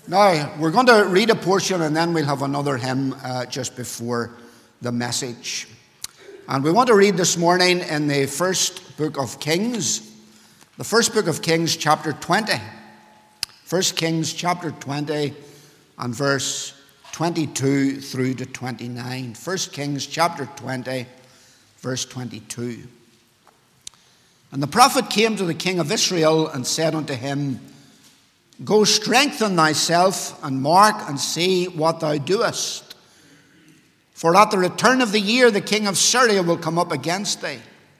Now, we're going to read a portion and then we'll have another hymn just before the message. And we want to read this morning in the first book of Kings, the first book of Kings, chapter 20. 1 Kings, chapter 20, and verse 22 through to 29. 1 Kings, chapter 20, verse 22. And the prophet came to the king of Israel and said unto him, Go strengthen thyself, and mark and see what thou doest. For at the return of the year the king of Syria will come up against thee.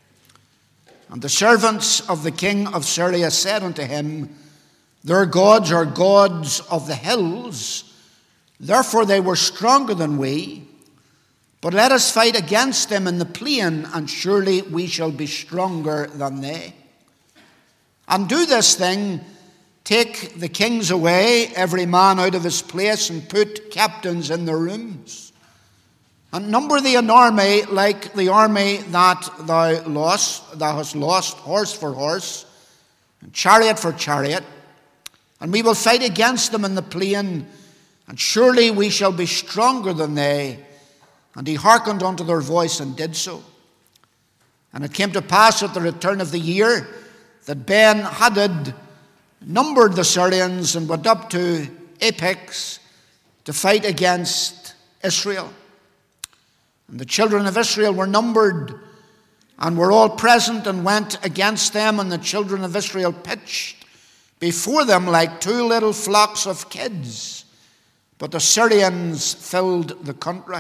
And the servants of the king of Syria said unto him, Their gods are gods of the hills, therefore they were stronger than we. But let us fight against them in the plain, and surely we shall be stronger than they. And do this thing, take the kings away, every man out of his place, and put captains in their rooms. And number thee an army like the army that thou hast lost, horse for horse, and chariot for chariot. And we will fight against them in the plain, and surely we shall be stronger than they. And he hearkened unto their voice and did so. And it came to pass at the return of the year that Ben-Hadad numbered the Syrians and went up to Apex to fight against Israel. And the children of Israel were numbered and were all present and went against them, and the children of Israel pitched before them like two little flocks of kids. But the Syrians filled the country.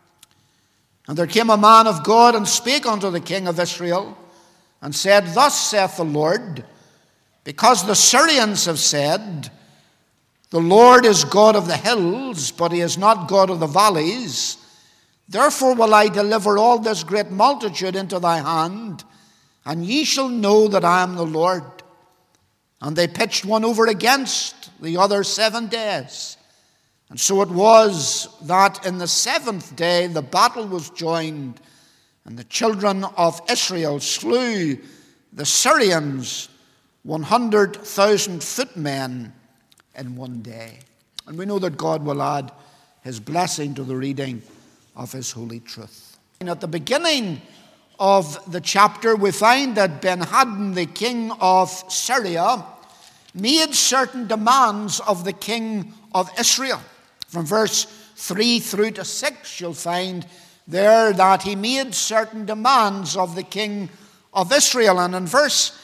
And there came a man of God and spake unto the king of Israel and said, Thus saith the Lord, because the Syrians have said, The Lord is God of the hills, but he is not God of the valleys. Therefore will I deliver all this great multitude into thy hand, and ye shall know that I am the Lord. And they pitched one over against the other 7 days. And so it was that in the 7th day the battle was joined, and the children of Israel slew the Syrians 100,000 footmen in one day. And we know that God will add his blessing to the reading of his holy truth. And at the beginning of the chapter, we find that Ben-Hadad, the king of Syria, made certain demands of the king of Israel. From verse 3 through to 6, you'll find there that he made certain demands of the king of Israel. And in verse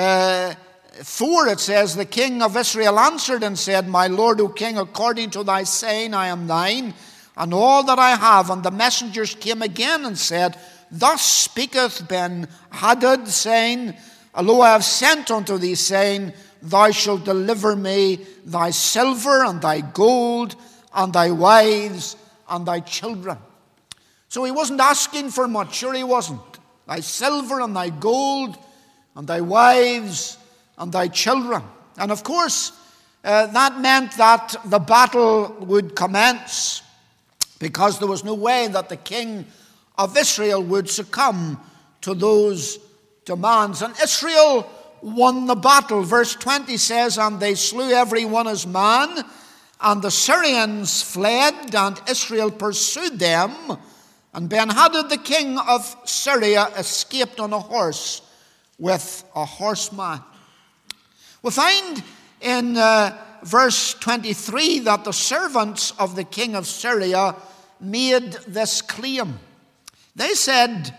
4 it says, The king of Israel answered and said, My lord, O king, according to thy saying I am thine, and all that I have. And the messengers came again and said, Thus speaketh Ben-Hadad, saying, Lo, I have sent unto thee, saying, Thou shalt deliver me thy silver and thy gold and thy wives and thy children. So he wasn't asking for much, sure he wasn't. Thy silver and thy gold and thy wives and thy children. And of course, that meant that the battle would commence, because there was no way that the king of Israel would succumb to those demands. And Israel won the battle. Verse 20 says, And they slew every one his man, and the Syrians fled, and Israel pursued them. And Ben-Hadad, the king of Syria, escaped on a horse with a horseman. We find in verse 23 that the servants of the king of Syria made this claim. They said,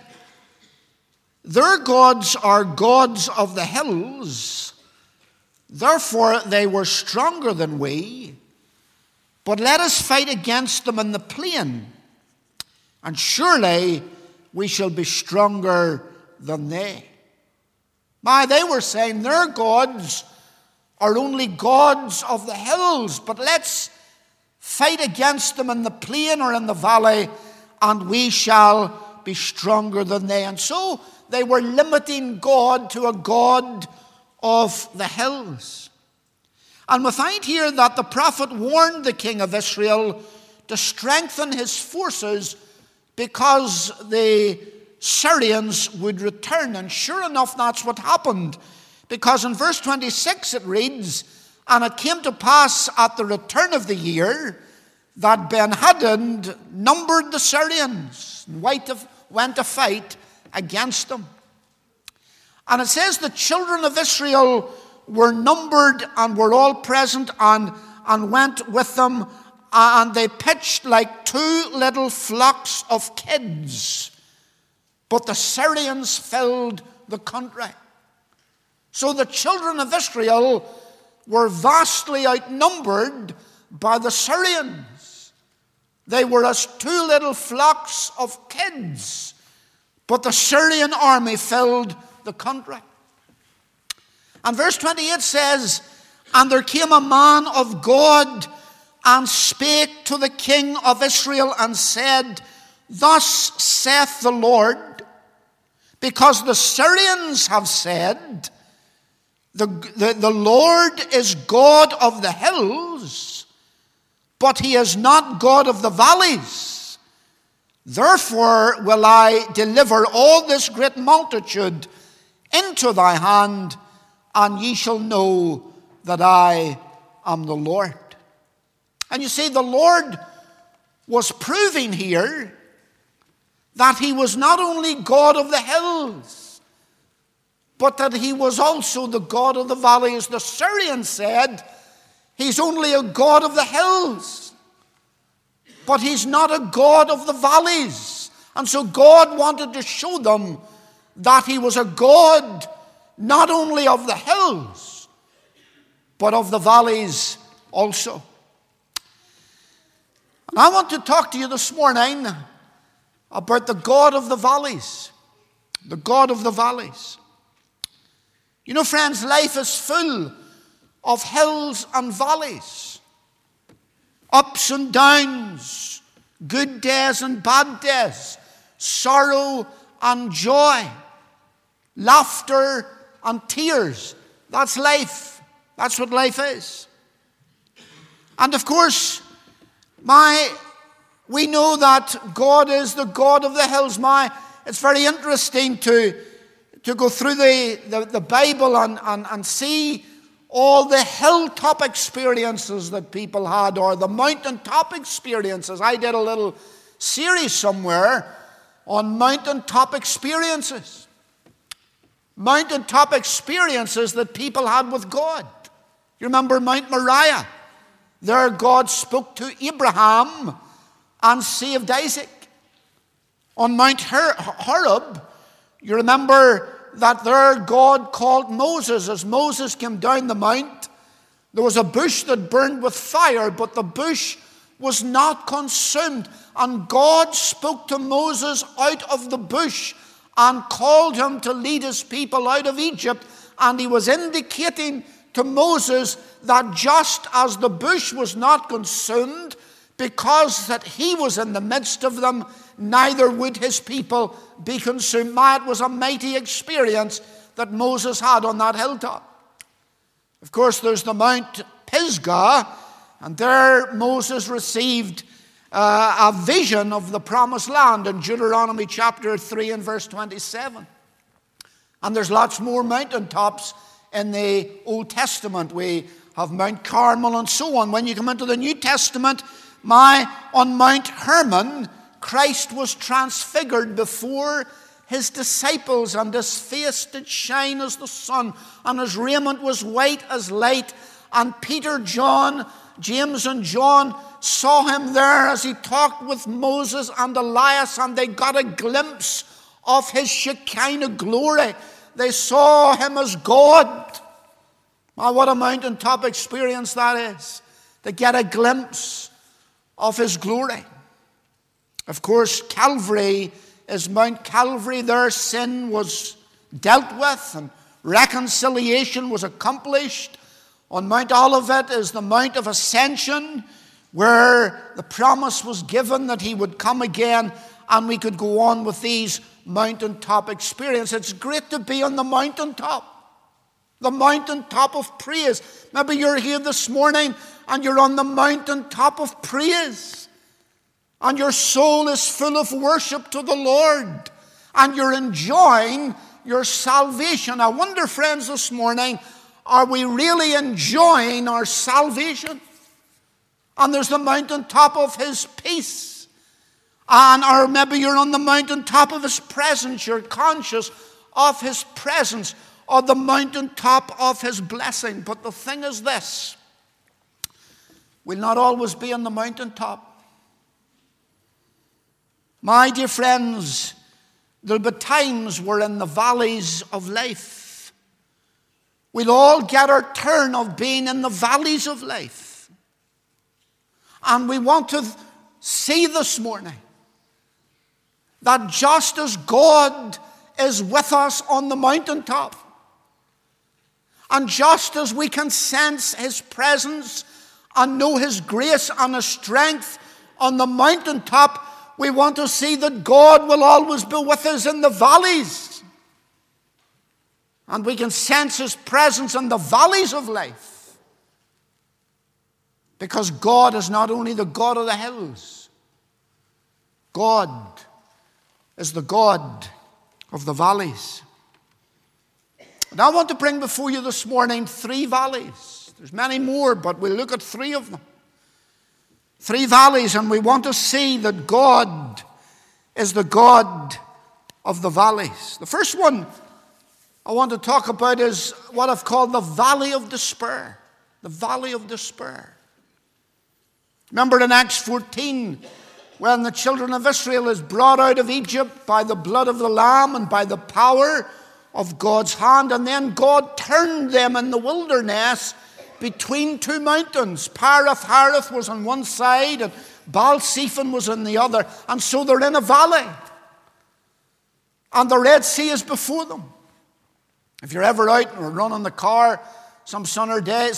Their gods are gods of the hills, therefore they were stronger than we. But let us fight against them in the plain, and surely we shall be stronger than they. Now, they were saying their gods are only gods of the hills, but let's fight against them in the plain or in the valley, and we shall be stronger than they. And so they were limiting God to a God of the hills. And we find here that the prophet warned the king of Israel to strengthen his forces because the Syrians would return. And sure enough, that's what happened. Because in verse 26 it reads, And it came to pass at the return of the year that Ben-Hadad numbered the Syrians and went to fight against them. And it says the children of Israel were numbered and were all present and went with them, and they pitched like two little flocks of kids. But the Syrians filled the country. So the children of Israel were vastly outnumbered by the Syrians. They were as two little flocks of kids, but the Syrian army filled the country. And verse 28 says, "And there came a man of God and spake to the king of Israel and said, Thus saith the Lord, because the Syrians have said, the Lord is God of the hills, but he is not God of the valleys. Therefore will I deliver all this great multitude into thy hand, and ye shall know that I am the Lord." And you see, the Lord was proving here that he was not only God of the hills, but that he was also the God of the valleys. The Syrians said he's only a God of the hills, but he's not a God of the valleys. And so God wanted to show them that he was a God not only of the hills, but of the valleys also. And I want to talk to you this morning about the God of the valleys. The God of the valleys. You know, friends, life is full of hills and valleys, ups and downs, good days and bad days, sorrow and joy, laughter and tears. That's life. That's what life is. And of course, we know that God is the God of the hills. It's very interesting to go through the Bible and see all the hilltop experiences that people had, or the mountaintop experiences. I did a little series somewhere on mountaintop experiences. Mountaintop experiences that people had with God. You remember Mount Moriah? There God spoke to Abraham and saved Isaac. On Mount Horeb, you remember that there God called Moses. As Moses came down the mount, there was a bush that burned with fire, but the bush was not consumed. And God spoke to Moses out of the bush and called him to lead his people out of Egypt. And he was indicating to Moses that just as the bush was not consumed because that he was in the midst of them, neither would his people be consumed. It was a mighty experience that Moses had on that hilltop. Of course, there's the Mount Pisgah, and there Moses received a vision of the promised land in Deuteronomy chapter 3 and verse 27. And there's lots more mountaintops in the Old Testament. We have Mount Carmel and so on. When you come into the New Testament, on Mount Hermon, Christ was transfigured before his disciples, and his face did shine as the sun, and his raiment was white as light. And Peter, James and John saw him there as he talked with Moses and Elias, and they got a glimpse of his Shekinah glory. They saw him as God. What a mountaintop experience that is, to get a glimpse of his glory. Of course, Calvary is Mount Calvary. There sin was dealt with and reconciliation was accomplished. On Mount Olivet is the Mount of Ascension, where the promise was given that he would come again, and we could go on with these mountaintop experiences. It's great to be on the mountaintop of praise. Maybe you're here this morning and you're on the mountaintop of praise, and your soul is full of worship to the Lord, and you're enjoying your salvation. I wonder, friends, this morning, are we really enjoying our salvation? And there's the mountaintop of His peace. Or maybe you're on the mountaintop of His presence. You're conscious of His presence, or the mountaintop of His blessing. But the thing is this: we'll not always be on the mountaintop. My dear friends, there'll be times we're in the valleys of life. We'll all get our turn of being in the valleys of life. And we want to see this morning that just as God is with us on the mountaintop, and just as we can sense His presence and know His grace and His strength on the mountaintop, we want to see that God will always be with us in the valleys. And we can sense His presence in the valleys of life. Because God is not only the God of the hills, God is the God of the valleys. And I want to bring before you this morning 3 valleys. There's many more, but we'll look at 3 of them. 3 valleys, and we want to see that God is the God of the valleys. The first one I want to talk about is what I've called the valley of despair. The valley of despair. Remember in Acts 14, when the children of Israel is brought out of Egypt by the blood of the Lamb and by the power of God's hand, and then God turned them in the wilderness between 2 mountains. Parath-Hareth was on one side and Baal-Zephon was on the other. And so they're in a valley. And the Red Sea is before them. If you're ever out or running the car some sunny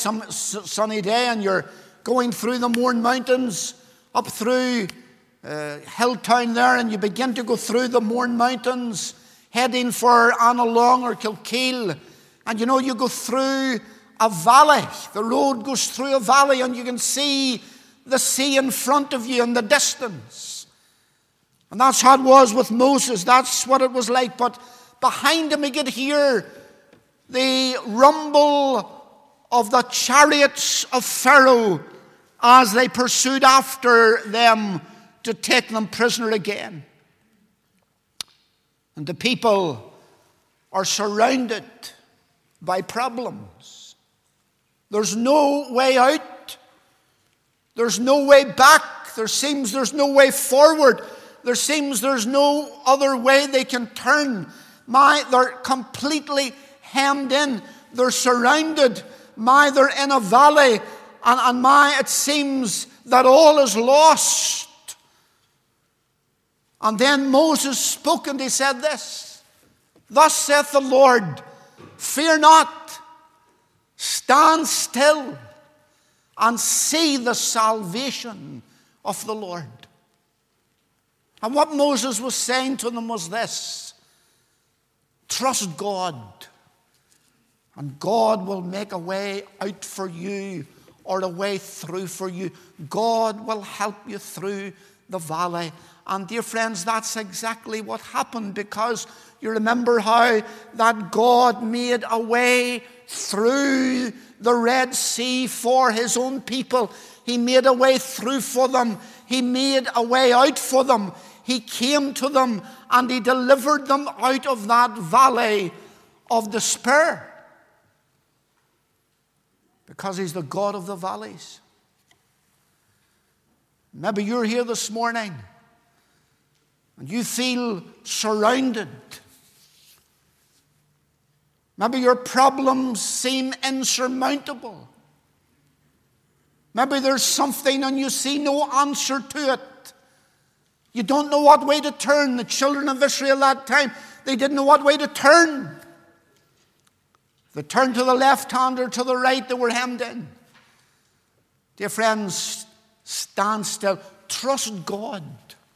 day and you're going through the Mourne Mountains, up through Hilltown there, and you begin to go through the Mourne Mountains, heading for Annalong or Kilkeel, and you know you go through a valley. The road goes through a valley and you can see the sea in front of you in the distance. And that's how it was with Moses. That's what it was like. But behind him he could hear the rumble of the chariots of Pharaoh as they pursued after them to take them prisoner again. And the people are surrounded by problems. There's no way out. There's no way back. There seems there's no way forward. There seems there's no other way they can turn. They're completely hemmed in. They're surrounded. They're in a valley. And it seems that all is lost. And then Moses spoke and he said this: "Thus saith the Lord, fear not. Stand still and see the salvation of the Lord." And what Moses was saying to them was this: trust God, and God will make a way out for you, or a way through for you. God will help you through the valley. And dear friends, that's exactly what happened, because you remember how that God made a way through the Red Sea for His own people. He made a way through for them. He made a way out for them. He came to them and He delivered them out of that valley of despair. Because He's the God of the valleys. Maybe you're here this morning and you feel surrounded. Maybe your problems seem insurmountable. Maybe there's something and you see no answer to it. You don't know what way to turn. The children of Israel that time, they didn't know what way to turn. They turned to the left hand or to the right, they were hemmed in. Dear friends, stand still. Trust God.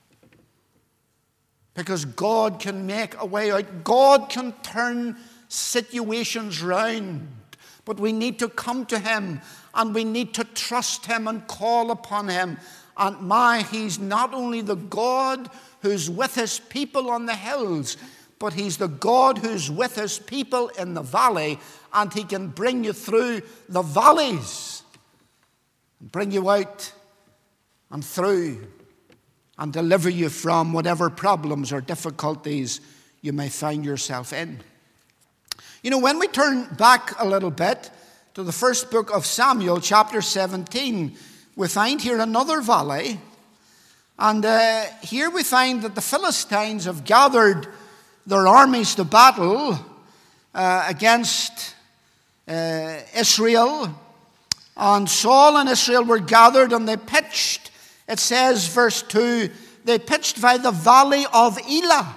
Because God can make a way out. God can turn situations round. But we need to come to Him, and we need to trust Him and call upon Him. And He's not only the God who's with His people on the hills, but he's the God who's with his people in the valley, and he can bring you through the valleys, bring you out and through, and deliver you from whatever problems or difficulties you may find yourself in. You know, when we turn back a little bit to the first book of Samuel, chapter 17, we find here another valley. And here we find that the Philistines have gathered their armies to battle against Israel. And Saul and Israel were gathered, and they pitched, it says, verse 2, they pitched by the valley of Elah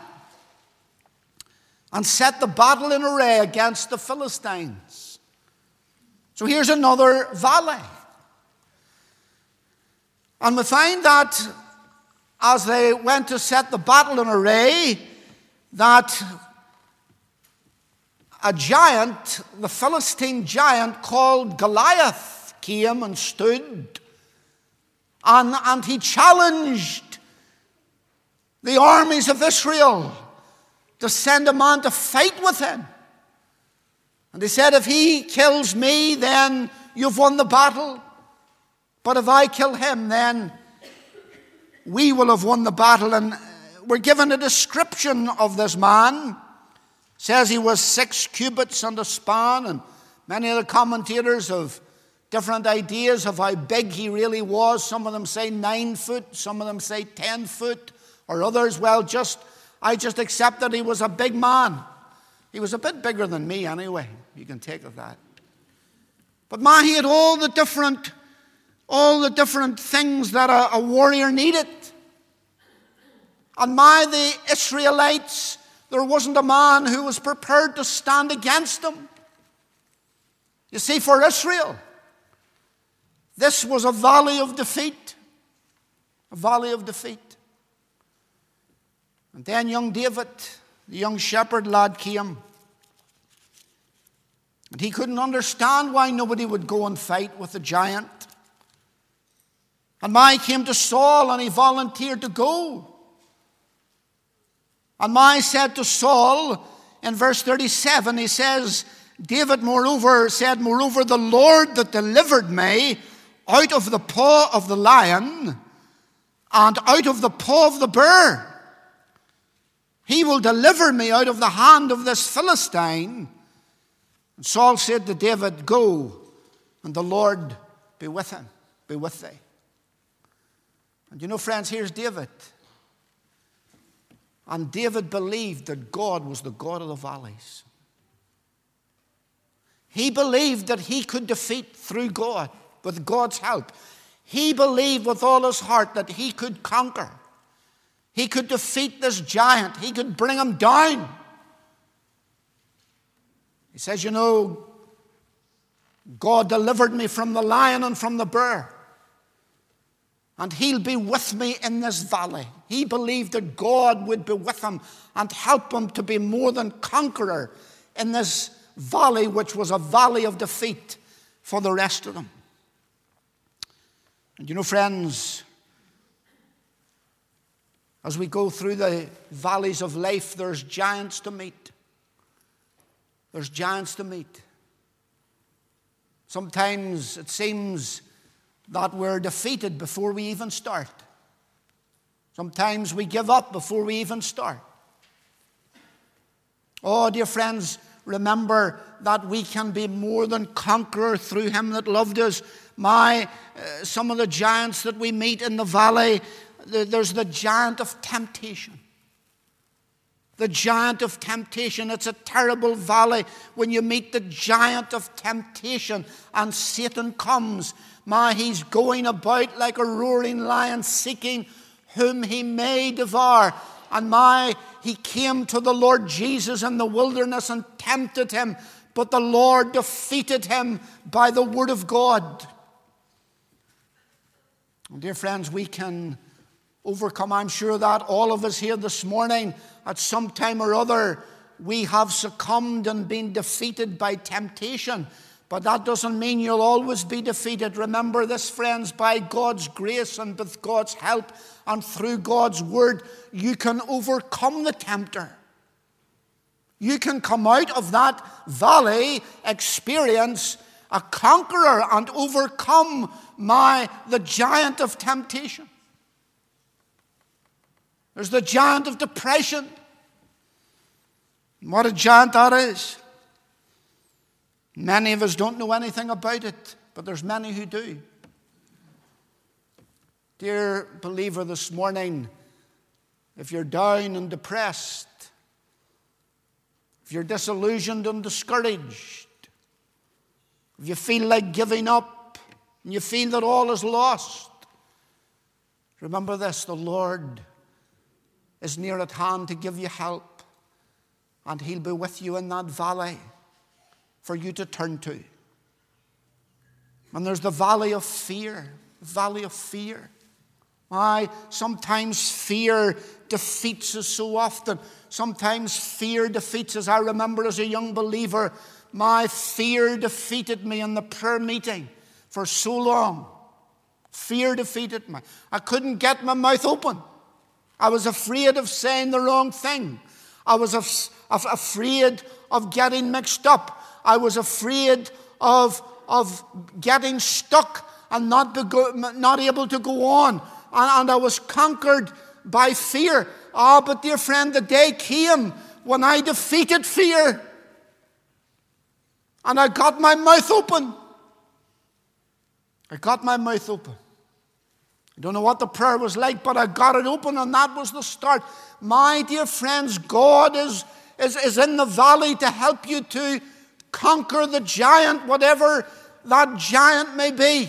and set the battle in array against the Philistines. So here's another valley. And we find that as they went to set the battle in array, that a giant, the Philistine giant called Goliath, came and stood, and he challenged the armies of Israel to send a man to fight with him. And he said, if he kills me, then you've won the battle. But if I kill him, then we will have won the battle. And we're given a description of this man. It says he was 6 cubits and a span, and many of the commentators have different ideas of how big he really was. Some of them say 9 foot, some of them say 10 foot, or others, well, I just accept that he was a big man. He was a bit bigger than me anyway. You can take it that. But man, he had all the different things that a warrior needed. And the Israelites, there wasn't a man who was prepared to stand against them. You see, for Israel, this was a valley of defeat. A valley of defeat. And then young David, the young shepherd lad, came. And he couldn't understand why nobody would go and fight with the giant. And he came to Saul and he volunteered to go. And said to Saul, in verse 37, he says, David said, moreover, the Lord that delivered me out of the paw of the lion and out of the paw of the bear, he will deliver me out of the hand of this Philistine. And Saul said to David, go, and the Lord be with him, be with thee. And you know, friends, here's David. And David believed that God was the God of the valleys. He believed that he could defeat through God, with God's help. He believed with all his heart that he could conquer. He could defeat this giant. He could bring him down. He says, you know, God delivered me from the lion and from the bear. And he'll be with me in this valley. He believed that God would be with him and help him to be more than conqueror in this valley, which was a valley of defeat for the rest of them. And you know, friends, as we go through the valleys of life, there's giants to meet. There's giants to meet. Sometimes it seems that we're defeated before we even start. Sometimes we give up before we even start. Oh, dear friends, remember that we can be more than conqueror through him that loved us. Some of the giants that we meet in the valley, there's the giant of temptation. The giant of temptation. It's a terrible valley when you meet the giant of temptation and Satan comes. He's going about like a roaring lion seeking whom he may devour. And he came to the Lord Jesus in the wilderness and tempted him, but the Lord defeated him by the word of God. And dear friends, we can overcome. I'm sure that all of us here this morning, at some time or other, we have succumbed and been defeated by temptation. But that doesn't mean you'll always be defeated. Remember this, friends, by God's grace and with God's help and through God's word, you can overcome the tempter. You can come out of that valley experience a conqueror and overcome the giant of temptation. There's the giant of depression. And what a giant that is. Many of us don't know anything about it, but there's many who do. Dear believer, this morning, if you're down and depressed, if you're disillusioned and discouraged, if you feel like giving up and you feel that all is lost, remember this: the Lord is near at hand to give you help, and He'll be with you in that valley for you to turn to. And there's the valley of fear. The valley of fear. Sometimes fear defeats us so often. Sometimes fear defeats us. I remember as a young believer, my fear defeated me in the prayer meeting for so long. Fear defeated me. I couldn't get my mouth open. I was afraid of saying the wrong thing. I was afraid of getting mixed up. I was afraid of getting stuck and not able to go on. And I was conquered by fear. But dear friend, the day came when I defeated fear. And I got my mouth open. I got my mouth open. I don't know what the prayer was like, but I got it open, and that was the start. My dear friends, God is in the valley to help you to conquer the giant, whatever that giant may be.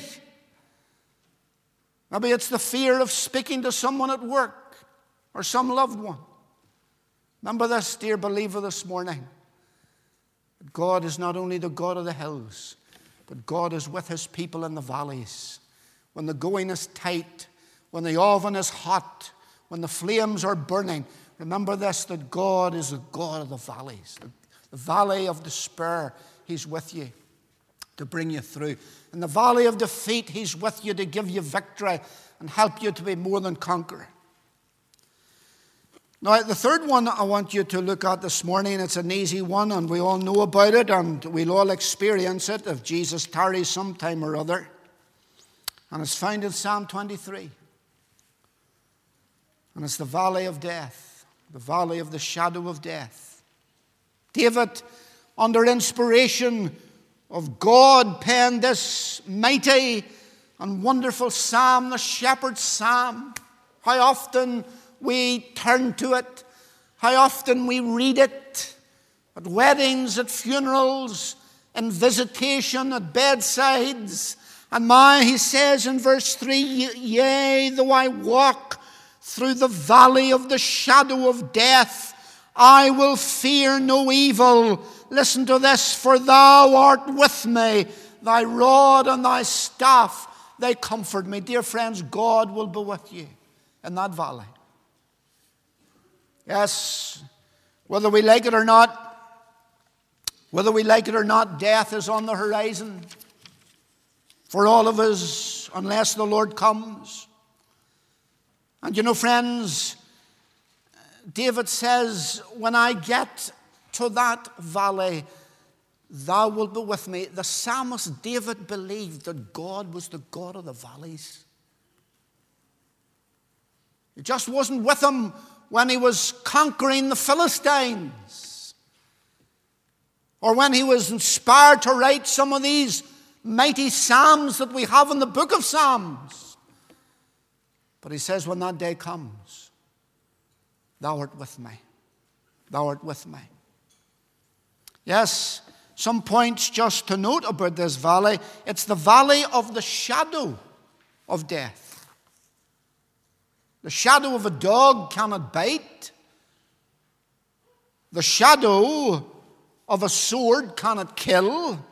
Maybe it's the fear of speaking to someone at work or some loved one. Remember this, dear believer, this morning. God is not only the God of the hills, but God is with His people in the valleys. When the going is tight, when the oven is hot, when the flames are burning, remember this, that God is the God of the valleys. The valley of despair, He's with you to bring you through. In the valley of defeat, He's with you to give you victory and help you to be more than conqueror. Now, the third one I want you to look at this morning, it's an easy one, and we all know about it, and we'll all experience it if Jesus tarries sometime or other. And it's found in Psalm 23. And it's the valley of death, the valley of the shadow of death. David, under inspiration of God, penned this mighty and wonderful psalm, the shepherd's psalm. How often we turn to it, how often we read it at weddings, at funerals, in visitation, at bedsides. And he says in verse 3, yea, though I walk through the valley of the shadow of death, I will fear no evil. Listen to this, for thou art with me, thy rod and thy staff, they comfort me. Dear friends, God will be with you in that valley. Yes, whether we like it or not, death is on the horizon for all of us, unless the Lord comes. And you know, friends, David says, when I get to that valley, thou wilt be with me. The psalmist David believed that God was the God of the valleys. He just wasn't with him when he was conquering the Philistines, or when he was inspired to write some of these mighty psalms that we have in the book of Psalms. But he says, when that day comes, thou art with me. Thou art with me. Yes, some points just to note about this valley. It's the valley of the shadow of death. The shadow of a dog cannot bite. The shadow of a sword cannot kill.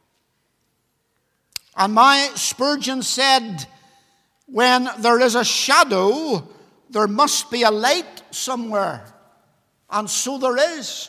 And my Spurgeon said, when there is a shadow, there must be a light somewhere. And so there is.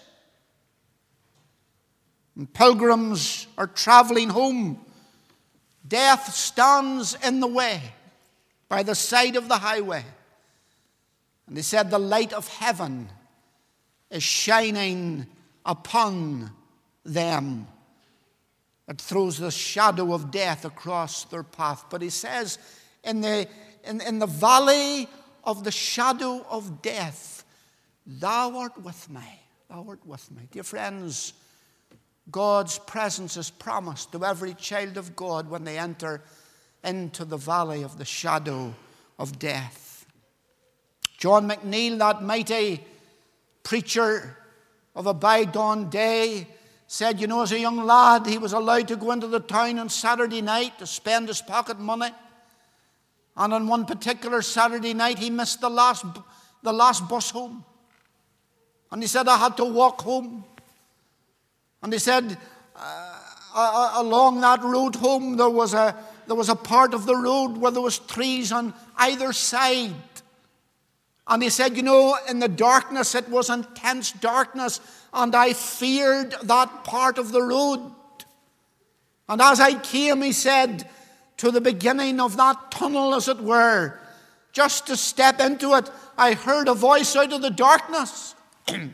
When pilgrims are traveling home, death stands in the way by the side of the highway. And he said the light of heaven is shining upon them. It throws the shadow of death across their path. But he says, in the valley of the shadow of death, thou art with me. Thou art with me. Dear friends, God's presence is promised to every child of God when they enter into the valley of the shadow of death. John McNeill, that mighty preacher of a bygone day, said, as a young lad, he was allowed to go into the town on Saturday night to spend his pocket money. And on one particular Saturday night, he missed the last bus home. And he said, I had to walk home. And he said, along that road home, there was a part of the road where there was trees on either side. And he said, in the darkness, it was intense darkness, and I feared that part of the road. And as I came, he said, to the beginning of that tunnel, as it were, just to step into it, I heard a voice out of the darkness. And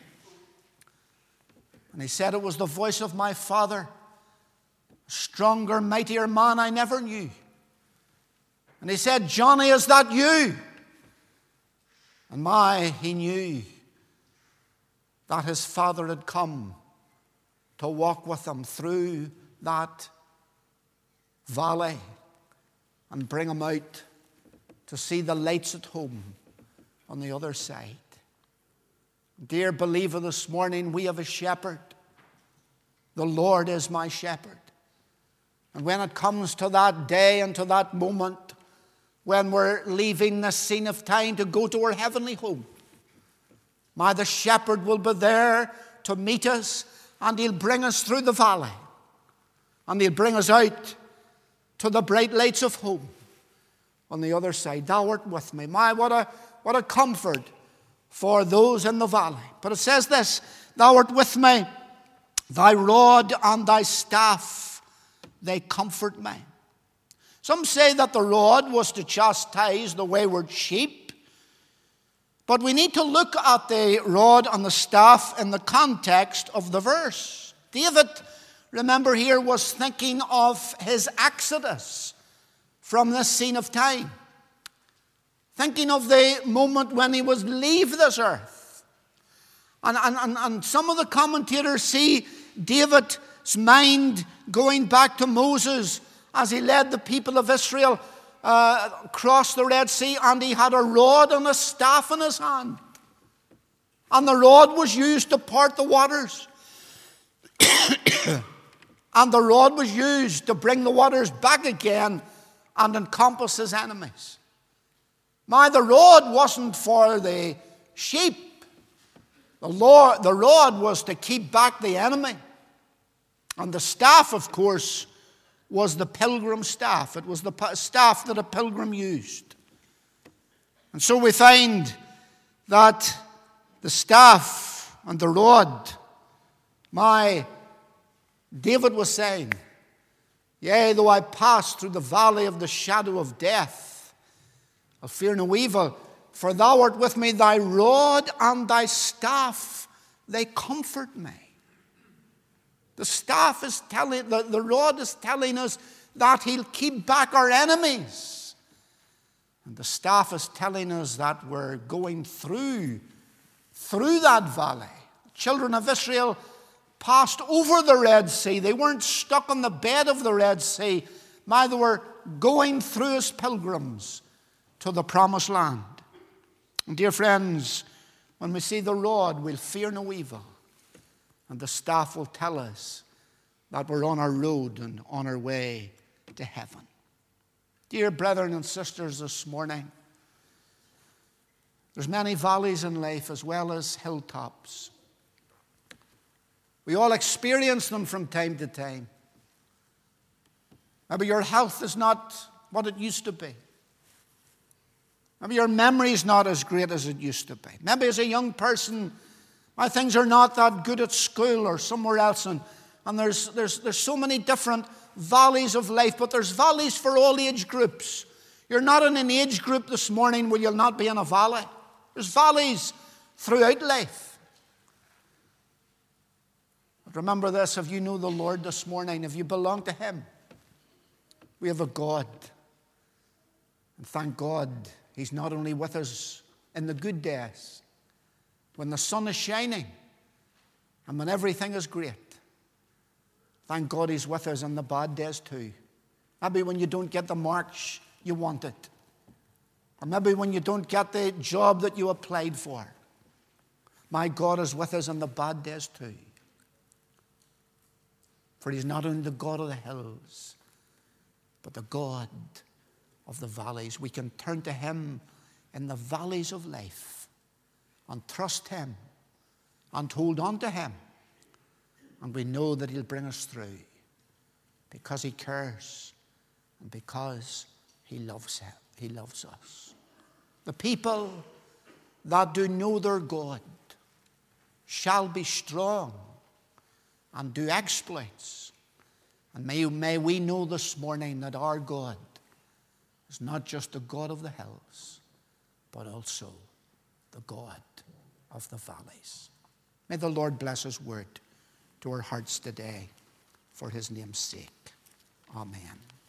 he said it was the voice of my father, a stronger, mightier man I never knew. And he said, Johnny, is that you? And he knew that his father had come to walk with him through that valley and bring him out to see the lights at home on the other side. Dear believer, this morning we have a shepherd. The Lord is my shepherd. And when it comes to that day and to that moment, when we're leaving the scene of time to go to our heavenly home, the shepherd will be there to meet us, and he'll bring us through the valley, and he'll bring us out to the bright lights of home on the other side. Thou art with me. What a comfort for those in the valley. But it says this, thou art with me, thy rod and thy staff, they comfort me. Some say that the rod was to chastise the wayward sheep, but we need to look at the rod and the staff in the context of the verse. David, remember here, was thinking of his exodus from this scene of time, thinking of the moment when he was leave this earth. And some of the commentators see David's mind going back to Moses as he led the people of Israel across the Red Sea, and he had a rod and a staff in his hand. And the rod was used to part the waters. And the rod was used to bring the waters back again and encompass his enemies. The rod wasn't for the sheep. The rod was to keep back the enemy. And the staff, of course, was the pilgrim staff. It was the staff that a pilgrim used. And so we find that the staff and the rod, David was saying, yea, though I pass through the valley of the shadow of death, I'll fear no evil, for thou art with me, thy rod and thy staff, they comfort me. The staff is the rod is telling us that he'll keep back our enemies. And the staff is telling us that we're going through that valley. The children of Israel passed over the Red Sea. They weren't stuck on the bed of the Red Sea. They were going through as pilgrims to the promised land. And dear friends, when we see the rod, we'll fear no evil. And the staff will tell us that we're on our road and on our way to heaven. Dear brethren and sisters, this morning, there's many valleys in life as well as hilltops. We all experience them from time to time. Maybe your health is not what it used to be. Maybe your memory is not as great as it used to be. Maybe as a young person, my things are not that good at school or somewhere else. And there's so many different valleys of life, but there's valleys for all age groups. You're not in an age group this morning where you'll not be in a valley. There's valleys throughout life. But remember this, if you know the Lord this morning, if you belong to him, we have a God. And thank God he's not only with us in the good days, when the sun is shining and when everything is great. Thank God he's with us in the bad days too. Maybe when you don't get the marks you wanted. Or maybe when you don't get the job that you applied for. My God is with us in the bad days too. For he's not only the God of the hills, but the God of the valleys. We can turn to him in the valleys of life and trust him and hold on to him. And we know that he'll bring us through because he cares and because he loves him. He loves us. The people that do know their God shall be strong and do exploits. And may we know this morning that our God is not just the God of the hills, but also the God of the valleys. May the Lord bless his word to our hearts today for his name's sake. Amen.